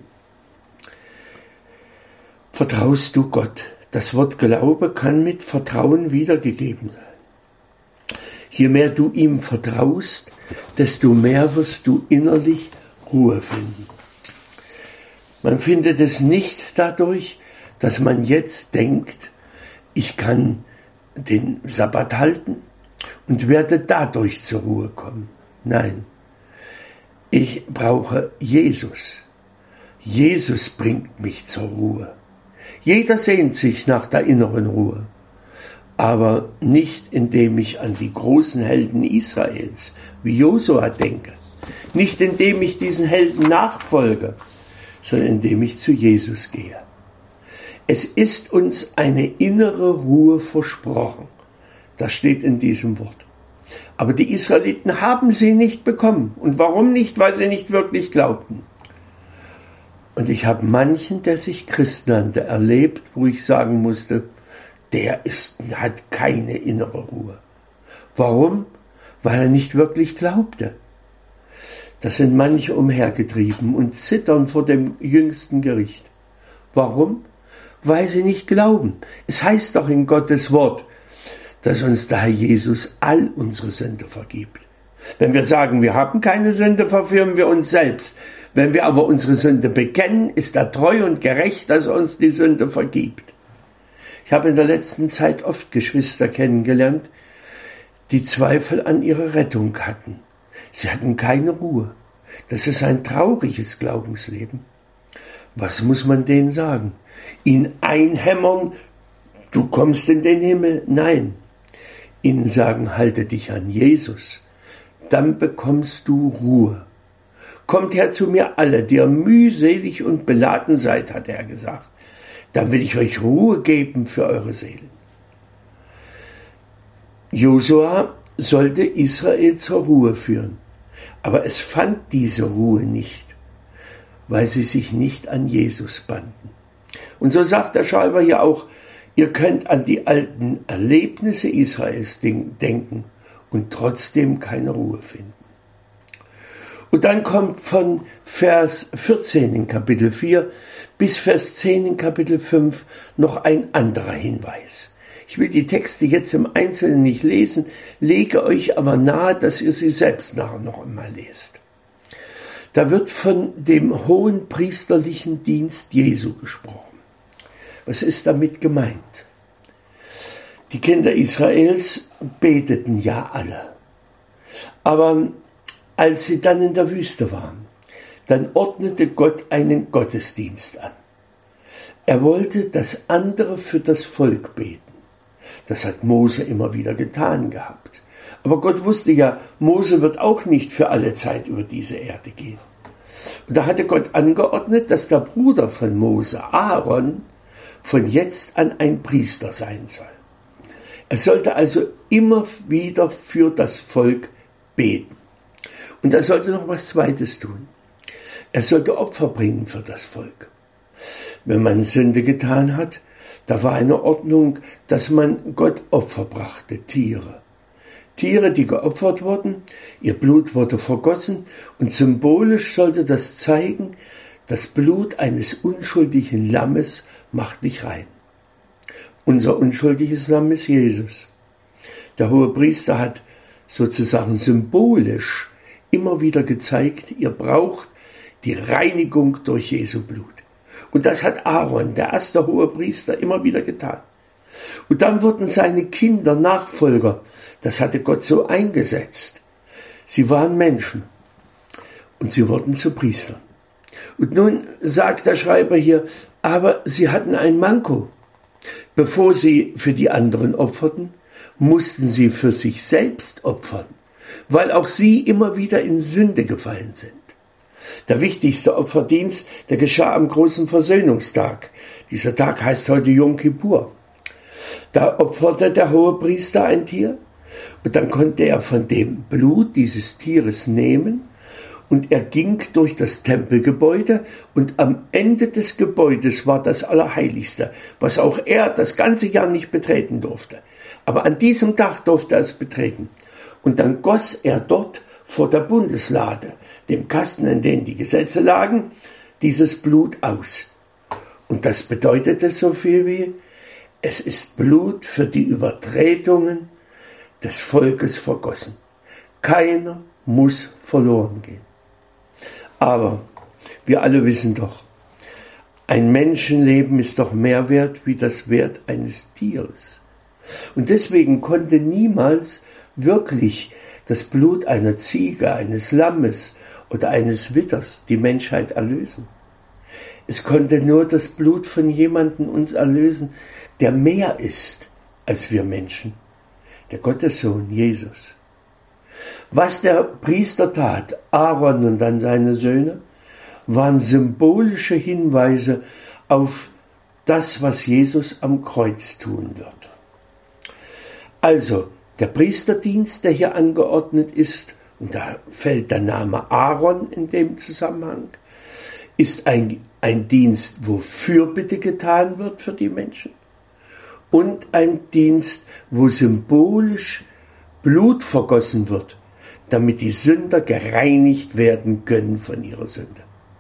Vertraust du Gott? Das Wort Glaube kann mit Vertrauen wiedergegeben sein. Je mehr du ihm vertraust, desto mehr wirst du innerlich Ruhe finden. Man findet es nicht dadurch, dass man jetzt denkt, ich kann den Sabbat halten und werde dadurch zur Ruhe kommen. Nein, ich brauche Jesus. Jesus bringt mich zur Ruhe. Jeder sehnt sich nach der inneren Ruhe, aber nicht indem ich an die großen Helden Israels wie Josua denke, nicht indem ich diesen Helden nachfolge, sondern indem ich zu Jesus gehe. Es ist uns eine innere Ruhe versprochen. Das steht in diesem Wort. Aber die Israeliten haben sie nicht bekommen. Und warum nicht? Weil sie nicht wirklich glaubten. Und ich habe manchen, der sich Christ nannte, erlebt, wo ich sagen musste, der ist, hat keine innere Ruhe. Warum? Weil er nicht wirklich glaubte. Da sind manche umhergetrieben und zittern vor dem jüngsten Gericht. Warum? Weil sie nicht glauben. Es heißt doch in Gottes Wort, dass uns der Herr Jesus all unsere Sünde vergibt. Wenn wir sagen, wir haben keine Sünde, verführen wir uns selbst. Wenn wir aber unsere Sünde bekennen, ist er treu und gerecht, dass er uns die Sünde vergibt. Ich habe in der letzten Zeit oft Geschwister kennengelernt, die Zweifel an ihrer Rettung hatten. Sie hatten keine Ruhe. Das ist ein trauriges Glaubensleben. Was muss man denen sagen? Ihnen einhämmern, du kommst in den Himmel? Nein. Ihnen sagen, halte dich an Jesus. Dann bekommst du Ruhe. Kommt her zu mir alle, die ihr mühselig und beladen seid, hat er gesagt. Dann will ich euch Ruhe geben für eure Seelen. Josua sollte Israel zur Ruhe führen. Aber es fand diese Ruhe nicht, weil sie sich nicht an Jesus banden. Und so sagt der Schreiber hier auch, ihr könnt an die alten Erlebnisse Israels denken und trotzdem keine Ruhe finden. Und dann kommt von Vers vierzehn in Kapitel vier bis Vers zehn in Kapitel fünf noch ein anderer Hinweis. Ich will die Texte jetzt im Einzelnen nicht lesen, lege euch aber nahe, dass ihr sie selbst nachher noch einmal lest. Da wird von dem hohen priesterlichen Dienst Jesu gesprochen. Was ist damit gemeint? Die Kinder Israels beteten ja alle. Aber als sie dann in der Wüste waren, dann ordnete Gott einen Gottesdienst an. Er wollte, dass andere für das Volk beten. Das hat Mose immer wieder getan gehabt. Aber Gott wusste ja, Mose wird auch nicht für alle Zeit über diese Erde gehen. Und da hatte Gott angeordnet, dass der Bruder von Mose, Aaron, von jetzt an ein Priester sein soll. Er sollte also immer wieder für das Volk beten. Und er sollte noch was Zweites tun. Er sollte Opfer bringen für das Volk. Wenn man Sünde getan hat, da war eine Ordnung, dass man Gott Opfer brachte, Tiere. Tiere, die geopfert wurden, ihr Blut wurde vergossen und symbolisch sollte das zeigen, das Blut eines unschuldigen Lammes macht dich rein. Unser unschuldiges Lamm ist Jesus. Der Hohepriester hat sozusagen symbolisch immer wieder gezeigt, ihr braucht die Reinigung durch Jesu Blut. Und das hat Aaron, der erste Hohepriester, immer wieder getan. Und dann wurden seine Kinder Nachfolger. Das hatte Gott so eingesetzt. Sie waren Menschen und sie wurden zu Priestern. Und nun sagt der Schreiber hier, aber sie hatten ein Manko. Bevor sie für die anderen opferten, mussten sie für sich selbst opfern, weil auch sie immer wieder in Sünde gefallen sind. Der wichtigste Opferdienst, der geschah am großen Versöhnungstag. Dieser Tag heißt heute Yom Kippur. Da opferte der Hohepriester ein Tier und dann konnte er von dem Blut dieses Tieres nehmen und er ging durch das Tempelgebäude und am Ende des Gebäudes war das Allerheiligste, was auch er das ganze Jahr nicht betreten durfte. Aber an diesem Tag durfte er es betreten. Und dann goss er dort vor der Bundeslade, dem Kasten, in dem die Gesetze lagen, dieses Blut aus. Und das bedeutete so viel wie, es ist Blut für die Übertretungen des Volkes vergossen. Keiner muss verloren gehen. Aber wir alle wissen doch, ein Menschenleben ist doch mehr wert wie das Wert eines Tieres. Und deswegen konnte niemals wirklich das Blut einer Ziege, eines Lammes oder eines Witters die Menschheit erlösen. Es konnte nur das Blut von jemandem uns erlösen, der mehr ist als wir Menschen, der Gottessohn Jesus. Was der Priester tat, Aaron und dann seine Söhne, waren symbolische Hinweise auf das, was Jesus am Kreuz tun wird. Also, der Priesterdienst, der hier angeordnet ist, und da fällt der Name Aaron in dem Zusammenhang, ist ein, ein Dienst, wo Fürbitte getan wird für die Menschen und ein Dienst, wo symbolisch Blut vergossen wird, damit die Sünder gereinigt werden können von ihrer Sünde.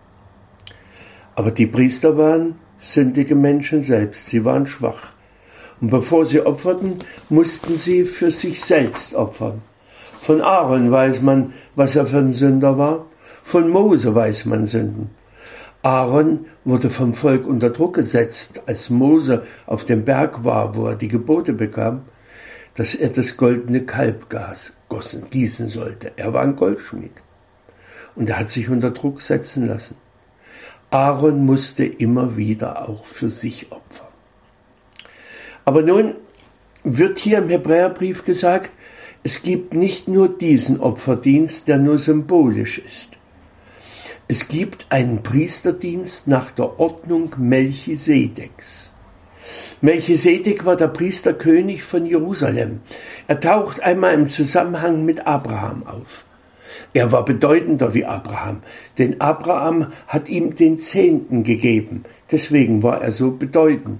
Aber die Priester waren sündige Menschen selbst, sie waren schwach. Und bevor sie opferten, mussten sie für sich selbst opfern. Von Aaron weiß man, was er für ein Sünder war. Von Mose weiß man Sünden. Aaron wurde vom Volk unter Druck gesetzt, als Mose auf dem Berg war, wo er die Gebote bekam. dass er das goldene Kalb gossen, gießen sollte. Er war ein Goldschmied und er hat sich unter Druck setzen lassen. Aaron musste immer wieder auch für sich opfern. Aber nun wird hier im Hebräerbrief gesagt, es gibt nicht nur diesen Opferdienst, der nur symbolisch ist. Es gibt einen Priesterdienst nach der Ordnung Melchisedeks. Melchisedek war der Priesterkönig von Jerusalem. Er taucht einmal im Zusammenhang mit Abraham auf. Er war bedeutender wie Abraham, denn Abraham hat ihm den Zehnten gegeben. Deswegen war er so bedeutend.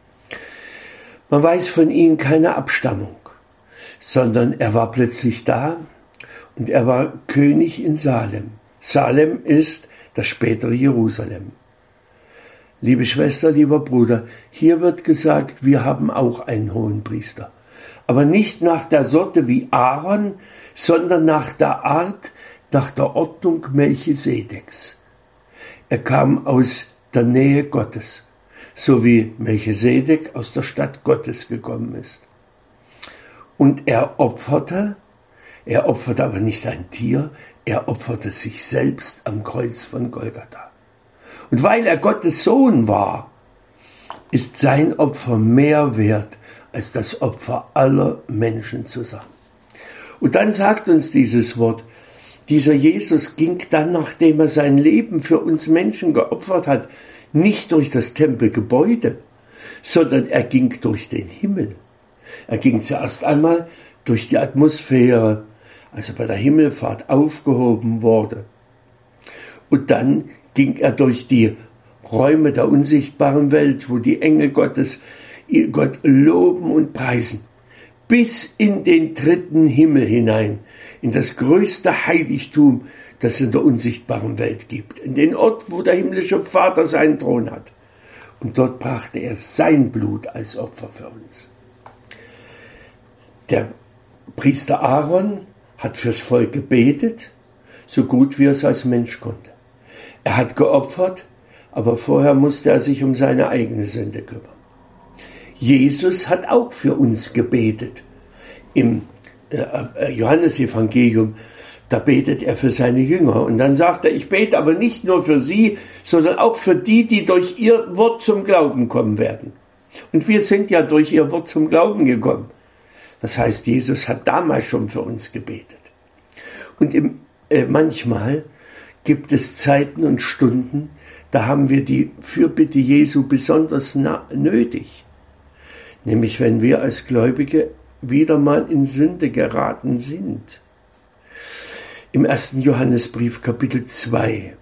Man weiß von ihm keine Abstammung, sondern er war plötzlich da und er war König in Salem. Salem ist das spätere Jerusalem. Liebe Schwester, lieber Bruder, hier wird gesagt, wir haben auch einen Hohenpriester. Aber nicht nach der Sorte wie Aaron, sondern nach der Art, nach der Ordnung Melchisedeks. Er kam aus der Nähe Gottes, so wie Melchisedek aus der Stadt Gottes gekommen ist. Und er opferte, er opferte aber nicht ein Tier, er opferte sich selbst am Kreuz von Golgatha. Und weil er Gottes Sohn war, ist sein Opfer mehr wert als das Opfer aller Menschen zusammen. Und dann sagt uns dieses Wort, dieser Jesus ging dann, nachdem er sein Leben für uns Menschen geopfert hat, nicht durch das Tempelgebäude, sondern er ging durch den Himmel. Er ging zuerst einmal durch die Atmosphäre, als er bei der Himmelfahrt aufgehoben wurde. Und dann ging er durch die Räume der unsichtbaren Welt, wo die Engel Gottes Gott loben und preisen, bis in den dritten Himmel hinein, in das größte Heiligtum, das es in der unsichtbaren Welt gibt, in den Ort, wo der himmlische Vater seinen Thron hat. Und dort brachte er sein Blut als Opfer für uns. Der Priester Aaron hat fürs Volk gebetet, so gut wie er es als Mensch konnte. Er hat geopfert, aber vorher musste er sich um seine eigene Sünde kümmern. Jesus hat auch für uns gebetet. Im äh, Johannesevangelium, da betet er für seine Jünger. Und dann sagt er, ich bete aber nicht nur für sie, sondern auch für die, die durch ihr Wort zum Glauben kommen werden. Und wir sind ja durch ihr Wort zum Glauben gekommen. Das heißt, Jesus hat damals schon für uns gebetet. Und im, äh, manchmal gibt es Zeiten und Stunden, da haben wir die Fürbitte Jesu besonders na- nötig. Nämlich wenn wir als Gläubige wieder mal in Sünde geraten sind. Im ersten Johannesbrief Kapitel zwei,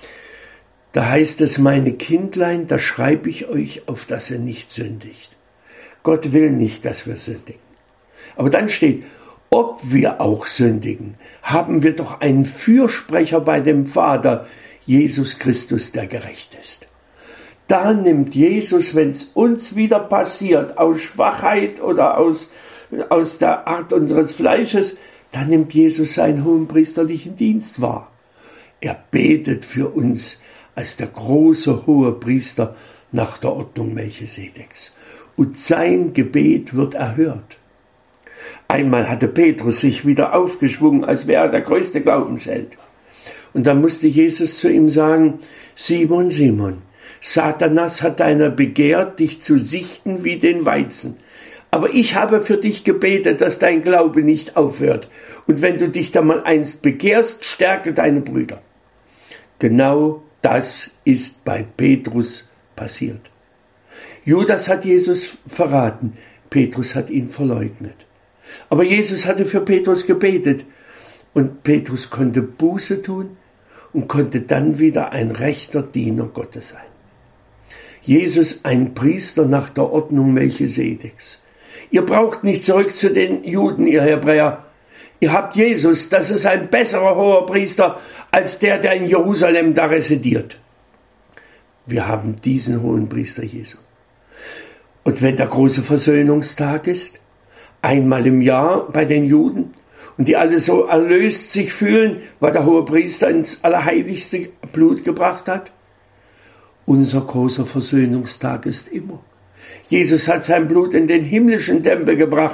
da heißt es, meine Kindlein, da schreibe ich euch, auf dass ihr nicht sündigt. Gott will nicht, dass wir sündigen. Aber dann steht, ob wir auch sündigen, haben wir doch einen Fürsprecher bei dem Vater, Jesus Christus, der gerecht ist. Da nimmt Jesus, wenn es uns wieder passiert, aus Schwachheit oder aus, aus der Art unseres Fleisches, da nimmt Jesus seinen hohenpriesterlichen Dienst wahr. Er betet für uns als der große hohe Priester nach der Ordnung Melchisedeks. Und sein Gebet wird erhört. Einmal hatte Petrus sich wieder aufgeschwungen, als wäre er der größte Glaubensheld. Und dann musste Jesus zu ihm sagen, Simon, Simon, Satanas hat deiner begehrt, dich zu sichten wie den Weizen. Aber ich habe für dich gebetet, dass dein Glaube nicht aufhört. Und wenn du dich da mal einst bekehrst, stärke deine Brüder. Genau das ist bei Petrus passiert. Judas hat Jesus verraten, Petrus hat ihn verleugnet. Aber Jesus hatte für Petrus gebetet und Petrus konnte Buße tun und konnte dann wieder ein rechter Diener Gottes sein. Jesus, ein Priester nach der Ordnung Melchisedeks. Ihr braucht nicht zurück zu den Juden, ihr Hebräer. Ihr habt Jesus, das ist ein besserer hoher Priester als der, der in Jerusalem da residiert. Wir haben diesen hohen Priester Jesu. Und wenn der große Versöhnungstag ist, einmal im Jahr bei den Juden, und die alle so erlöst sich fühlen, weil der hohe Priester ins Allerheiligste Blut gebracht hat, unser großer Versöhnungstag ist immer. Jesus hat sein Blut in den himmlischen Tempel gebracht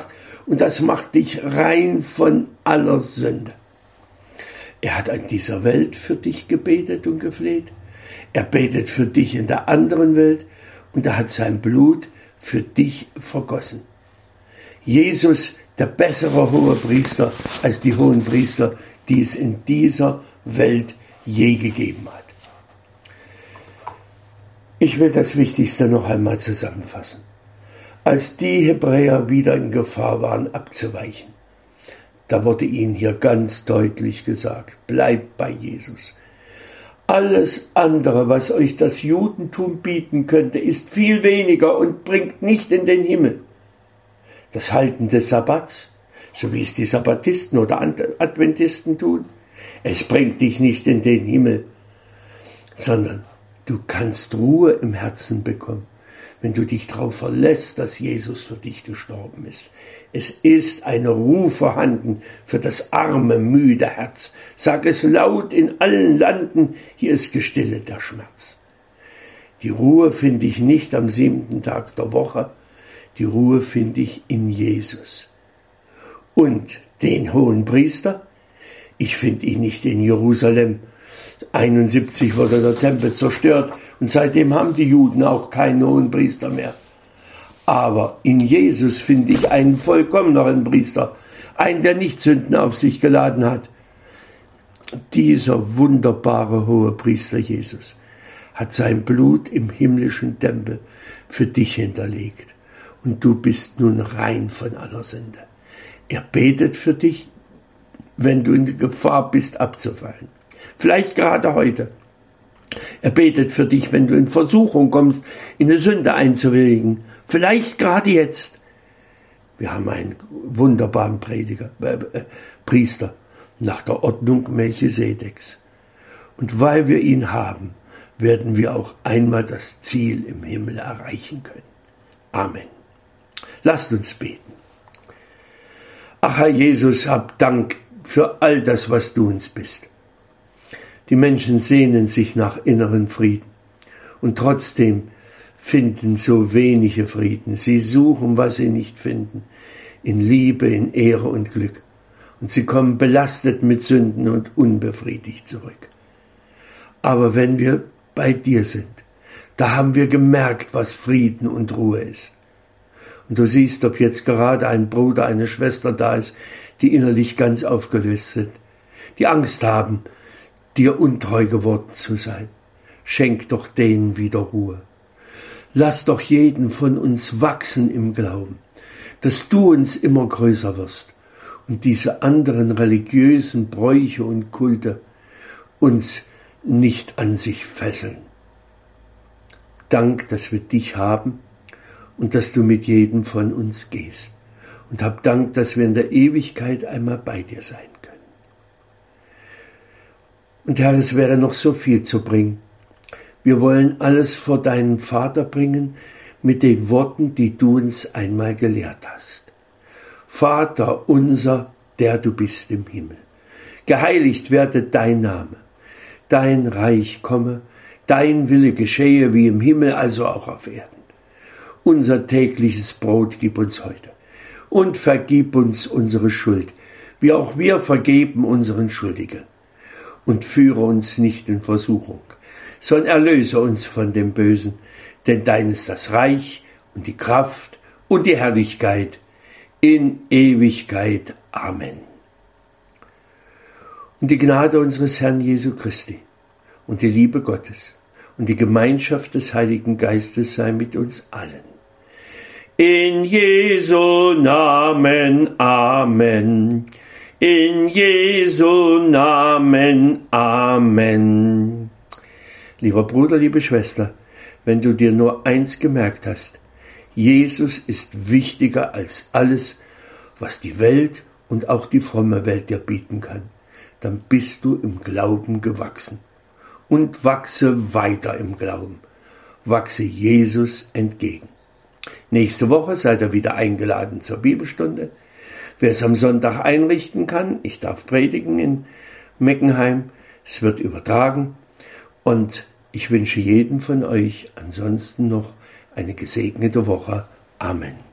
und das macht dich rein von aller Sünde. Er hat an dieser Welt für dich gebetet und gefleht. Er betet für dich in der anderen Welt und er hat sein Blut für dich vergossen. Jesus, der bessere Hohepriester als die Hohenpriester, die es in dieser Welt je gegeben hat. Ich will das Wichtigste noch einmal zusammenfassen. Als die Hebräer wieder in Gefahr waren, abzuweichen, da wurde ihnen hier ganz deutlich gesagt, bleibt bei Jesus. Alles andere, was euch das Judentum bieten könnte, ist viel weniger und bringt nicht in den Himmel. Das Halten des Sabbats, so wie es die Sabbatisten oder Adventisten tun, es bringt dich nicht in den Himmel, sondern du kannst Ruhe im Herzen bekommen, wenn du dich darauf verlässt, dass Jesus für dich gestorben ist. Es ist eine Ruhe vorhanden für das arme, müde Herz. Sag es laut in allen Landen, hier ist gestillet der Schmerz. Die Ruhe finde ich nicht am siebten Tag der Woche, die Ruhe finde ich in Jesus. Und den Hohenpriester, ich finde ihn nicht in Jerusalem. einundsiebzig wurde der Tempel zerstört und seitdem haben die Juden auch keinen Hohenpriester mehr. Aber in Jesus finde ich einen vollkommeneren Priester, einen, der nicht Sünden auf sich geladen hat. Dieser wunderbare Hohepriester Jesus hat sein Blut im himmlischen Tempel für dich hinterlegt und du bist nun rein von aller Sünde. Er betet für dich, wenn du in Gefahr bist, abzufallen. Vielleicht gerade heute. Er betet für dich, wenn du in Versuchung kommst, in eine Sünde einzuwilligen. Vielleicht gerade jetzt. Wir haben einen wunderbaren Prediger, äh, äh, Priester nach der Ordnung Melchisedeks. Und weil wir ihn haben, werden wir auch einmal das Ziel im Himmel erreichen können. Amen. Lasst uns beten. Ach Herr Jesus, hab Dank für all das, was du uns bist. Die Menschen sehnen sich nach inneren Frieden und trotzdem finden so wenige Frieden. Sie suchen, was sie nicht finden, in Liebe, in Ehre und Glück. Und sie kommen belastet mit Sünden und unbefriedigt zurück. Aber wenn wir bei dir sind, da haben wir gemerkt, was Frieden und Ruhe ist. Und du siehst, ob jetzt gerade ein Bruder, eine Schwester da ist, die innerlich ganz aufgelöst sind, die Angst haben, dir untreu geworden zu sein. Schenk doch denen wieder Ruhe. Lass doch jeden von uns wachsen im Glauben, dass du uns immer größer wirst und diese anderen religiösen Bräuche und Kulte uns nicht an sich fesseln. Dank, dass wir dich haben und dass du mit jedem von uns gehst. Und hab Dank, dass wir in der Ewigkeit einmal bei dir sein können. Und Herr, es wäre noch so viel zu bringen. Wir wollen alles vor deinen Vater bringen mit den Worten, die du uns einmal gelehrt hast. Vater unser, der du bist im Himmel. Geheiligt werde dein Name. Dein Reich komme, dein Wille geschehe wie im Himmel, also auch auf Erden. Unser tägliches Brot gib uns heute und vergib uns unsere Schuld, wie auch wir vergeben unseren Schuldigen. Und führe uns nicht in Versuchung, sondern erlöse uns von dem Bösen, denn dein ist das Reich und die Kraft und die Herrlichkeit in Ewigkeit. Amen. Und die Gnade unseres Herrn Jesu Christi und die Liebe Gottes und die Gemeinschaft des Heiligen Geistes sei mit uns allen. In Jesu Namen, Amen. In Jesu Namen, Amen. Lieber Bruder, liebe Schwester, wenn du dir nur eins gemerkt hast, Jesus ist wichtiger als alles, was die Welt und auch die fromme Welt dir bieten kann, dann bist du im Glauben gewachsen. Und wachse weiter im Glauben. Wachse Jesus entgegen. Nächste Woche seid ihr wieder eingeladen zur Bibelstunde. Wer es am Sonntag einrichten kann, ich darf predigen in Meckenheim, es wird übertragen und ich wünsche jedem von euch ansonsten noch eine gesegnete Woche. Amen.